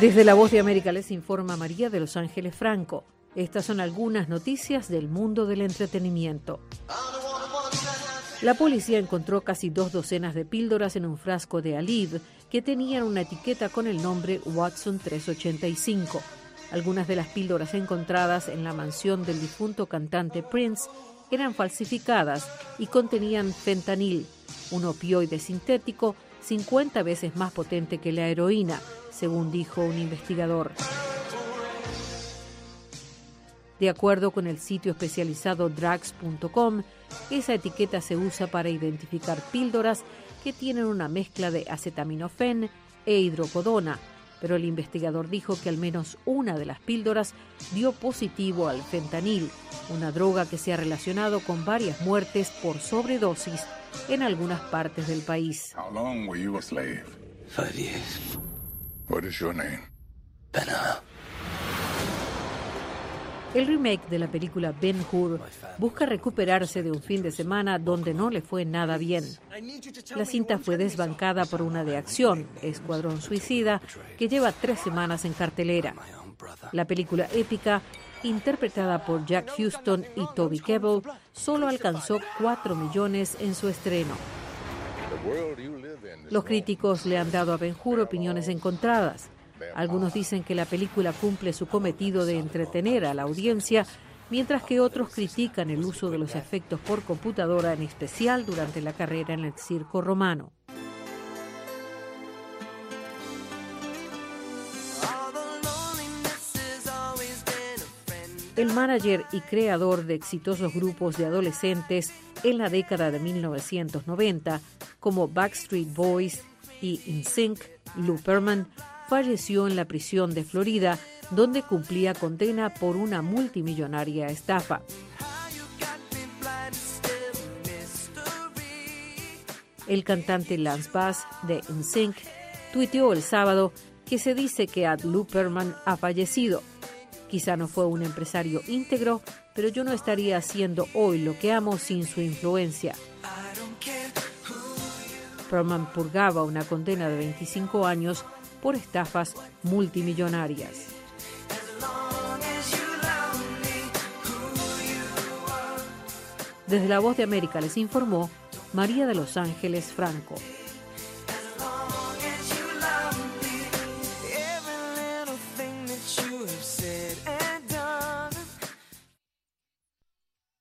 Desde La Voz de América les informa María de Los Ángeles Franco. Estas son algunas noticias del mundo del entretenimiento. La policía encontró casi 2 docenas de píldoras en un frasco de Aleve que tenían una etiqueta con el nombre Watson 385. Algunas de las píldoras encontradas en la mansión del difunto cantante Prince eran falsificadas y contenían fentanil, un opioide sintético 50 veces más potente que la heroína, según dijo un investigador. De acuerdo con el sitio especializado drugs.com, esa etiqueta se usa para identificar píldoras que tienen una mezcla de acetaminofén e hidrocodona, pero el investigador dijo que al menos una de las píldoras dio positivo al fentanil, una droga que se ha relacionado con varias muertes por sobredosis en algunas partes del país. How long were you a slave? 5 years. What is your name? Ben-Hur. El remake de la película Ben-Hur busca recuperarse de un fin de semana donde no le fue nada bien. La cinta fue desbancada por una de acción, Escuadrón Suicida, que lleva 3 semanas en cartelera. La película épica, interpretada por Jack Huston y Toby Kebbell, solo alcanzó 4 millones en su estreno. Los críticos le han dado a Ben-Hur opiniones encontradas. Algunos dicen que la película cumple su cometido de entretener a la audiencia, mientras que otros critican el uso de los efectos por computadora, en especial durante la carrera en el circo romano. El manager y creador de exitosos grupos de adolescentes en la década de 1990, como Backstreet Boys y NSYNC, Lou Pearlman, falleció en la prisión de Florida, donde cumplía condena por una multimillonaria estafa. El cantante Lance Bass de NSYNC tuiteó el sábado que se dice que Lou Pearlman ha fallecido. Quizá no fue un empresario íntegro, pero yo no estaría haciendo hoy lo que amo sin su influencia. Pearlman purgaba una condena de 25 años por estafas multimillonarias. Desde La Voz de América les informó María de Los Ángeles Franco.